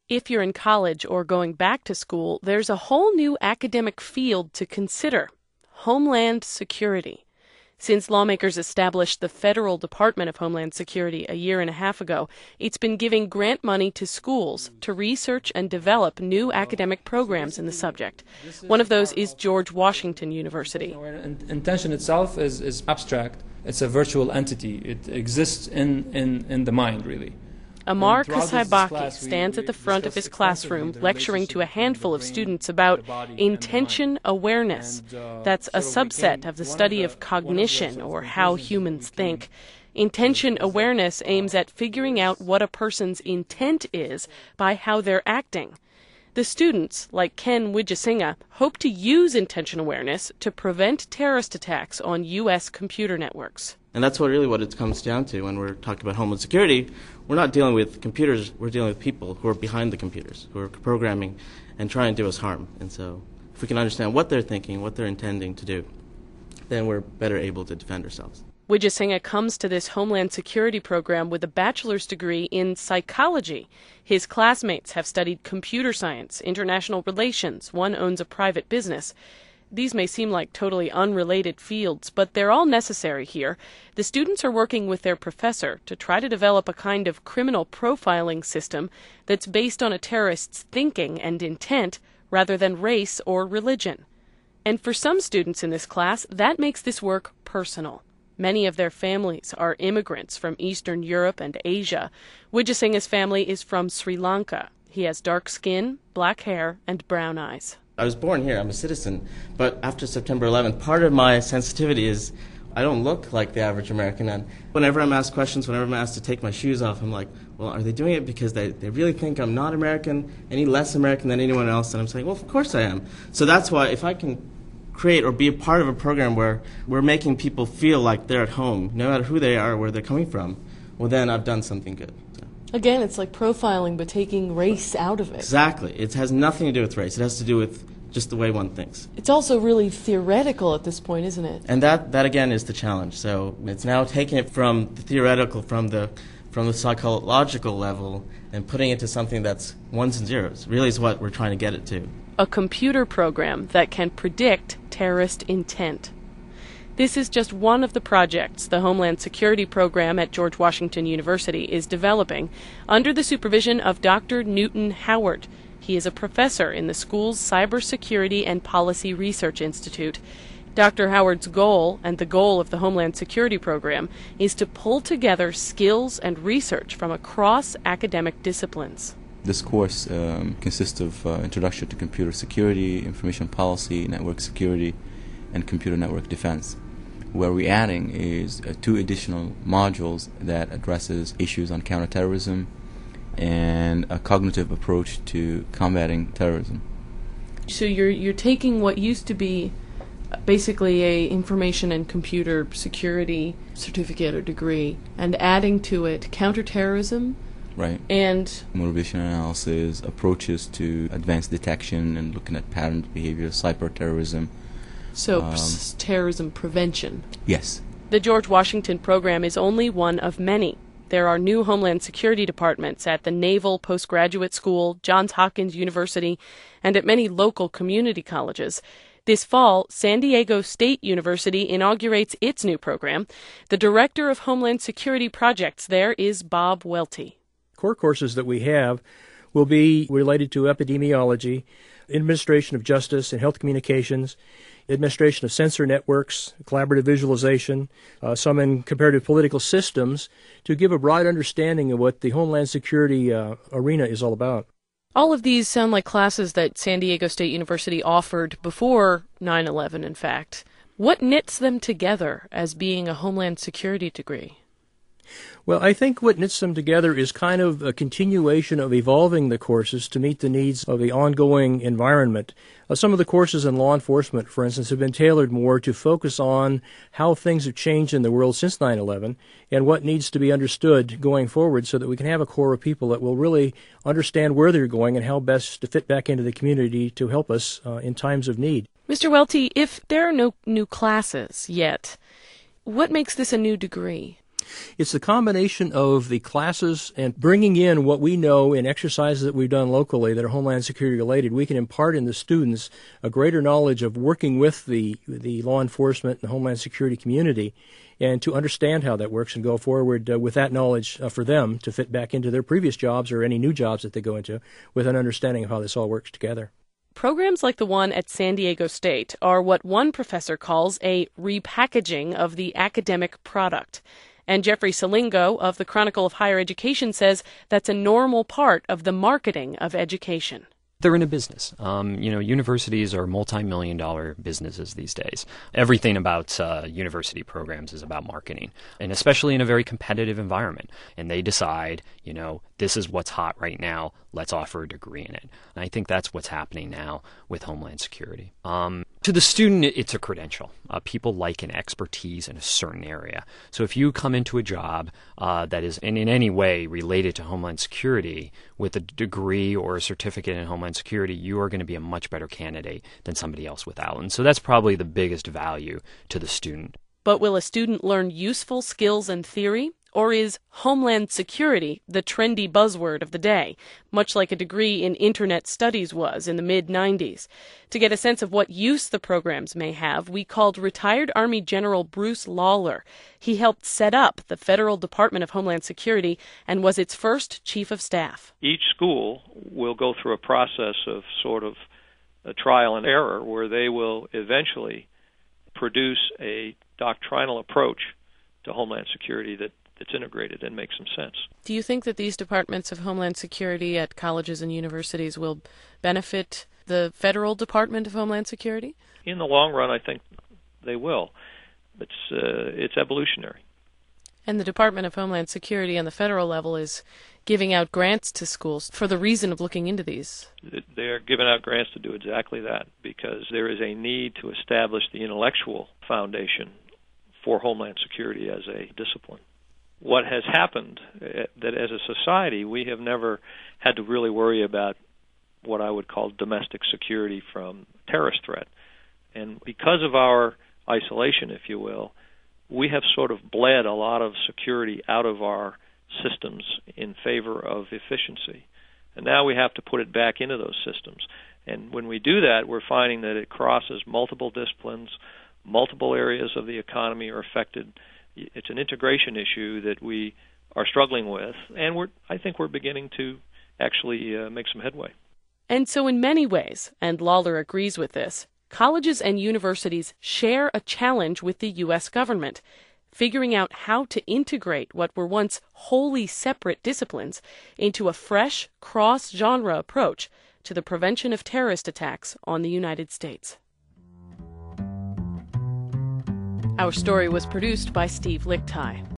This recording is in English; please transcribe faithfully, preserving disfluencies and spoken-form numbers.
If you're in college or going back to school, there's a whole new academic field to consider: Homeland Security. Since lawmakers established the Federal Department of Homeland Security a year and a half ago, it's been giving grant money to schools to research and develop new academic programs in the subject. One of those is George Washington University. Intention itself is, is abstract. It's a virtual entity. It exists in, in, in the mind, really. Amar Kasaibaki stands at the front of his classroom lecturing to a handful of students about intention awareness. That's a subset of the study of cognition, or how humans think. Intention awareness aims at figuring out what a person's intent is by how they're acting. The students, like Ken Wijesinha, hope to use intention awareness to prevent terrorist attacks on U S computer networks. And that's what really what it comes down to when we're talking about Homeland Security. We're not dealing with computers, we're dealing with people who are behind the computers, who are programming and trying to do us harm. And so if we can understand what they're thinking, what they're intending to do, then we're better able to defend ourselves. Wijesinha comes to this Homeland Security program with a bachelor's degree in psychology. His classmates have studied computer science, international relations. One owns a private business. These may seem like totally unrelated fields, but they're all necessary here. The students are working with their professor to try to develop a kind of criminal profiling system that's based on a terrorist's thinking and intent rather than race or religion. And for some students in this class, that makes this work personal. Many of their families are immigrants from Eastern Europe and Asia. Wijesinha's family is from Sri Lanka. He has dark skin, black hair, and brown eyes. I was born here, I'm a citizen, but after September eleventh, part of my sensitivity is I don't look like the average American. And whenever I'm asked questions, whenever I'm asked to take my shoes off, I'm like, well, are they doing it because they, they really think I'm not American, any less American than anyone else? And I'm saying, well, of course I am. So that's why if I can create or be a part of a program where we're making people feel like they're at home, no matter who they are or where they're coming from, well, then I've done something good. So. Again, it's like profiling, but taking race out of it. Exactly. It has nothing to do with race. It has to do with just the way one thinks. It's also really theoretical at this point, isn't it? And that, that again, is the challenge. So it's now taking it from the theoretical, from the from the psychological level, and putting it to something that's ones and zeros. Really is what we're trying to get it to. A computer program that can predict terrorist intent. This is just one of the projects the Homeland Security program at George Washington University is developing under the supervision of Doctor Newton Howard. He is a professor in the school's Cybersecurity and Policy Research Institute. Doctor Howard's goal, and the goal of the Homeland Security program, is to pull together skills and research from across academic disciplines. This course um, consists of uh, Introduction to Computer Security, Information Policy, Network Security, and Computer Network Defense. Where we're adding is uh, two additional modules that addresses issues on counterterrorism and a cognitive approach to combating terrorism. So you're you're taking what used to be basically a information and computer security certificate or degree and adding to it counterterrorism, right, and motivation analysis, approaches to advanced detection and looking at patterned behavior, cyberterrorism. So um, p- terrorism prevention. Yes. The George Washington program is only one of many. There are new Homeland Security departments at the Naval Postgraduate School, Johns Hopkins University, and at many local community colleges. This fall, San Diego State University inaugurates its new program. The director of Homeland Security projects there is Bob Welty. Core courses that we have will be related to epidemiology, administration of justice and health communications, administration of sensor networks, collaborative visualization, uh, some in comparative political systems, to give a broad understanding of what the Homeland Security uh, arena is all about. All of these sound like classes that San Diego State University offered before nine eleven, in fact. What knits them together as being a Homeland Security degree? Well, I think what knits them together is kind of a continuation of evolving the courses to meet the needs of the ongoing environment. Uh, some of the courses in law enforcement, for instance, have been tailored more to focus on how things have changed in the world since nine eleven and what needs to be understood going forward so that we can have a core of people that will really understand where they're going and how best to fit back into the community to help us uh, in times of need. Mister Welty, if there are no new classes yet, what makes this a new degree? It's the combination of the classes and bringing in what we know in exercises that we've done locally that are Homeland Security related. We can impart in the students a greater knowledge of working with the the law enforcement and Homeland Security community, and to understand how that works and go forward uh, with that knowledge uh, for them to fit back into their previous jobs or any new jobs that they go into with an understanding of how this all works together. Programs like the one at San Diego State are what one professor calls a repackaging of the academic product. And Jeffrey Salingo of the Chronicle of Higher Education says that's a normal part of the marketing of education. They're in a business. Um, you know, universities are multi-million dollar businesses these days. Everything about uh, university programs is about marketing, and especially in a very competitive environment. And they decide, you know, this is what's hot right now. Let's offer a degree in it. And I think that's what's happening now with Homeland Security. Um, to the student, it's a credential. Uh, people like an expertise in a certain area. So if you come into a job uh, that is in, in any way related to Homeland Security with a degree or a certificate in Homeland Security, you are going to be a much better candidate than somebody else without. And so that's probably the biggest value to the student. But will a student learn useful skills and theory? Or is Homeland Security the trendy buzzword of the day, much like a degree in Internet Studies was in the mid nineties? To get a sense of what use the programs may have, we called retired Army General Bruce Lawler. He helped set up the Federal Department of Homeland Security and was its first chief of staff. Each school will go through a process of sort of a trial and error where they will eventually produce a doctrinal approach to Homeland Security that that's integrated and makes some sense. Do you think that these departments of Homeland Security at colleges and universities will benefit the Federal Department of Homeland Security? In the long run, I think they will. It's uh, it's evolutionary. And the Department of Homeland Security on the federal level is giving out grants to schools for the reason of looking into these. They're giving out grants to do exactly that, because there is a need to establish the intellectual foundation for Homeland Security as a discipline. What has happened, uh, that as a society, we have never had to really worry about what I would call domestic security from terrorist threat. And because of our isolation, if you will, we have sort of bled a lot of security out of our systems in favor of efficiency. And now we have to put it back into those systems. And when we do that, we're finding that it crosses multiple disciplines, multiple areas of the economy are affected. It's an integration issue that we are struggling with, and we're, I think we're beginning to actually uh, make some headway. And so in many ways, and Lawler agrees with this, colleges and universities share a challenge with the U S government, figuring out how to integrate what were once wholly separate disciplines into a fresh, cross-genre approach to the prevention of terrorist attacks on the United States. Our story was produced by Steve Lichtai.